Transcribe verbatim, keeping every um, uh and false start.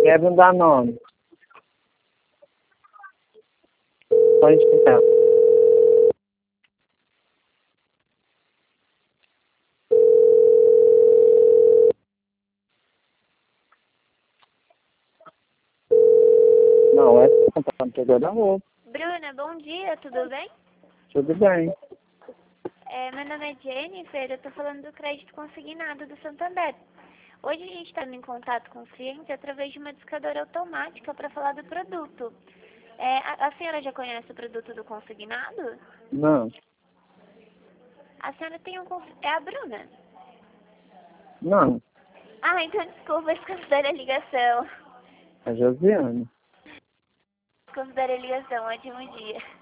Quero um Danone. Pode escutar. Não, é para pegar da roupa. Bruna, bom dia, tudo bem? Tudo bem. É, meu nome é Jennifer, eu tô falando do crédito consignado do Santander. Hoje a gente está em contato com o cliente através de uma discadora automática para falar do produto. É, a, a senhora já conhece o produto do consignado? Não. A senhora tem um... cons- É a Bruna? Não. Ah, então desculpa, desconsidere a ligação. É Josiane. Desconsidere a ligação, ótimo dia.